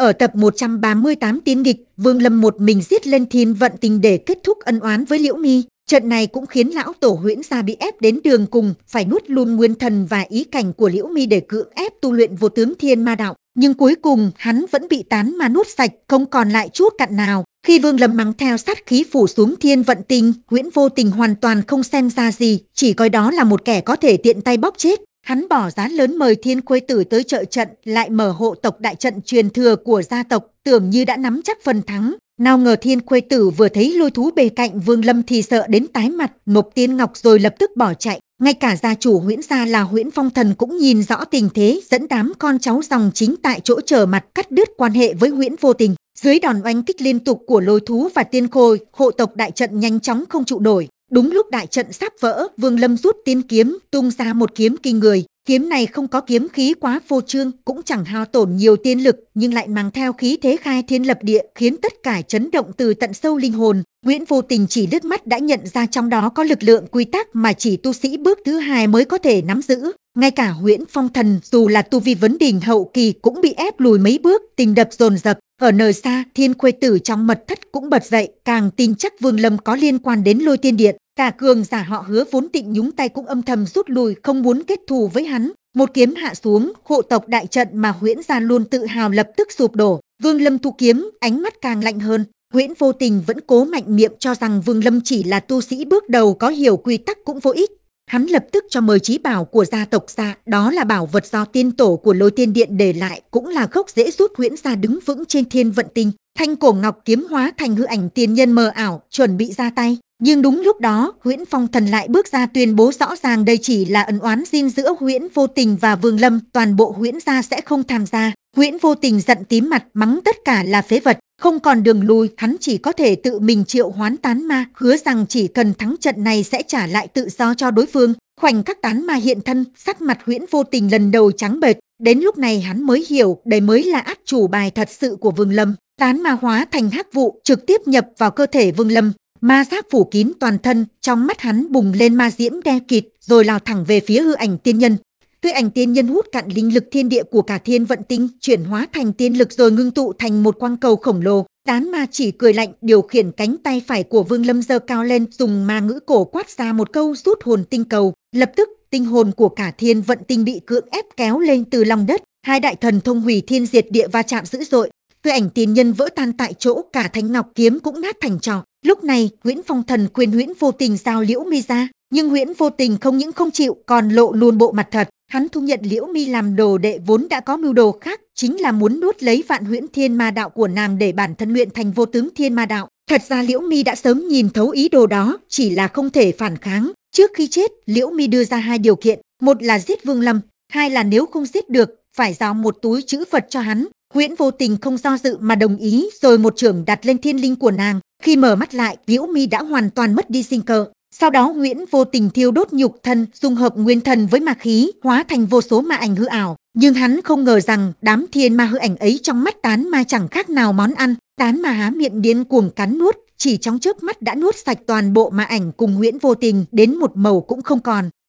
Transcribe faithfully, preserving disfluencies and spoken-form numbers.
Ở tập một trăm ba mươi tám Tiên Nghịch, Vương Lâm một mình giết lên Thiên Vận Tình để kết thúc ân oán với Liễu Mi. Trận này cũng khiến lão tổ Huyễn gia bị ép đến đường cùng, phải nuốt luôn nguyên thần và ý cảnh của Liễu Mi để cưỡng ép tu luyện vô tướng Thiên Ma Đạo. Nhưng cuối cùng hắn vẫn bị tán ma nuốt sạch, không còn lại chút cặn nào. Khi Vương Lâm mang theo sát khí phủ xuống Thiên Vận Tinh, Huyễn Vô Tình hoàn toàn không xem ra gì, chỉ coi đó là một kẻ có thể tiện tay bóp chết. Hắn bỏ giá lớn mời Thiên Khuê Tử tới trợ trận, lại mở hộ tộc đại trận truyền thừa của gia tộc, tưởng như đã nắm chắc phần thắng. Nào ngờ Thiên Khuê Tử vừa thấy lôi thú bề cạnh Vương Lâm thì sợ đến tái mặt, nộp tiên ngọc rồi lập tức bỏ chạy. Ngay cả gia chủ Huyễn gia là Huyễn Phong Thần cũng nhìn rõ tình thế, dẫn đám con cháu dòng chính tại chỗ trở mặt cắt đứt quan hệ với Huyễn Vô Tình. Dưới đòn oanh kích liên tục của lôi thú và tiên khôi, hộ tộc đại trận nhanh chóng không trụ nổi. Đúng lúc đại trận sắp vỡ, Vương Lâm rút tiên kiếm, tung ra một kiếm kinh người. Kiếm này không có kiếm khí quá phô trương, cũng chẳng hao tổn nhiều tiên lực, nhưng lại mang theo khí thế khai thiên lập địa, khiến tất cả chấn động từ tận sâu linh hồn. Huyễn Vô Tình chỉ liếc mắt đã nhận ra trong đó có lực lượng quy tắc mà chỉ tu sĩ bước thứ hai mới có thể nắm giữ. Ngay cả Huyễn Phong Thần dù là tu vi vấn đỉnh hậu kỳ cũng bị ép lùi mấy bước, tình đập dồn dập. Ở nơi xa, Thiên Khuê Tử trong mật thất cũng bật dậy, càng tin chắc Vương Lâm có liên quan đến Lôi Tiên Điện. Cả cường giả họ Hứa vốn định nhúng tay cũng âm thầm rút lui, không muốn kết thù với hắn. Một kiếm hạ xuống, hộ tộc đại trận mà Huyễn gia luôn tự hào lập tức sụp đổ. Vương Lâm thu kiếm, ánh mắt càng lạnh hơn. Huyễn Vô Tình vẫn cố mạnh miệng cho rằng Vương Lâm chỉ là tu sĩ bước đầu, có hiểu quy tắc cũng vô ích. Hắn lập tức cho mời chí bảo của gia tộc ra, đó là bảo vật do tiên tổ của Lôi Tiên Điện để lại, cũng là gốc rễ giúp Huyễn gia đứng vững trên Thiên Vận Tinh. Thanh cổ ngọc kiếm hóa thành hư ảnh tiên nhân mờ ảo, chuẩn bị ra tay. Nhưng đúng lúc đó, Huyễn Phong Thần lại bước ra tuyên bố rõ ràng đây chỉ là ân oán riêng giữa Huyễn Vô Tình và Vương Lâm, toàn bộ Huyễn gia sẽ không tham gia. Huyễn Vô Tình giận tím mặt, mắng tất cả là phế vật, không còn đường lui, hắn chỉ có thể tự mình triệu hoán tán ma, hứa rằng chỉ cần thắng trận này sẽ trả lại tự do cho đối phương. Khoảnh khắc tán ma hiện thân, sắc mặt Huyễn Vô Tình lần đầu trắng bệch, đến lúc này hắn mới hiểu, đây mới là át chủ bài thật sự của Vương Lâm. Tán ma hóa thành hắc vụ, trực tiếp nhập vào cơ thể Vương Lâm. Ma giáp phủ kín toàn thân, trong mắt hắn bùng lên ma diễm đe kịt, rồi lao thẳng về phía hư ảnh tiên nhân. Hư ảnh tiên nhân hút cạn linh lực thiên địa của cả Thiên Vận Tinh, chuyển hóa thành tiên lực rồi ngưng tụ thành một quang cầu khổng lồ. Tán ma chỉ cười lạnh, điều khiển cánh tay phải của Vương Lâm giơ cao lên, dùng ma ngữ cổ quát ra một câu rút hồn tinh cầu. Lập tức, tinh hồn của cả Thiên Vận Tinh bị cưỡng ép kéo lên từ lòng đất. Hai đại thần thông hủy thiên diệt địa va chạm dữ dội. Hư ảnh tiên nhân vỡ tan tại chỗ, cả thanh ngọc kiếm cũng nát thành tro. Lúc này, Huyễn Phong Thần khuyên Huyễn Vô Tình giao Liễu Mi ra, nhưng Huyễn Vô Tình không những không chịu, còn lộ luôn bộ mặt thật. Hắn thu nhận Liễu Mi làm đồ đệ vốn đã có mưu đồ khác, chính là muốn nuốt lấy Vạn Huyễn Thiên Ma Đạo của nàng để bản thân luyện thành Vô tướng Thiên Ma Đạo. Thật ra Liễu Mi đã sớm nhìn thấu ý đồ đó, chỉ là không thể phản kháng. Trước khi chết, Liễu Mi đưa ra hai điều kiện, một là giết Vương Lâm, hai là nếu không giết được, phải giao một túi trữ vật cho hắn. Huyễn Vô Tình không do dự mà đồng ý, rồi một chưởng đặt lên thiên linh của nàng. Khi mở mắt lại, Liễu Mi đã hoàn toàn mất đi sinh cơ. Sau đó Huyễn Vô Tình thiêu đốt nhục thân, dung hợp nguyên thần với ma khí, hóa thành vô số ma ảnh hư ảo. Nhưng hắn không ngờ rằng đám thiên ma hư ảnh ấy trong mắt tán ma chẳng khác nào món ăn. Tán ma há miệng điên cuồng cắn nuốt, chỉ trong chớp mắt đã nuốt sạch toàn bộ ma ảnh cùng Huyễn Vô Tình đến một màu cũng không còn.